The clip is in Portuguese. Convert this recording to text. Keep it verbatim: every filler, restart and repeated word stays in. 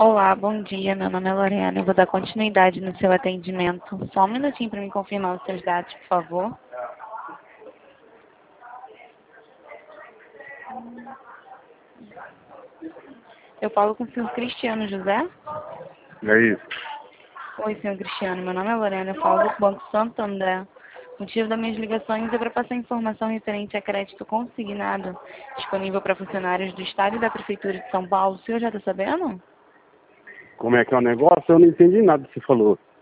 Olá, bom dia. Meu nome é Lorena. Eu vou dar continuidade no seu atendimento. Só um minutinho para me confirmar os seus dados, por favor. Eu falo com o senhor Cristiano José? É isso. Oi, senhor Cristiano. Meu nome é Lorena. Eu falo do Banco Santander. O motivo das minhas ligações é para passar informação referente a crédito consignado disponível para funcionários do Estado e da Prefeitura de São Paulo. O senhor já está sabendo? Como é que é o negócio? Eu não entendi nada que você falou.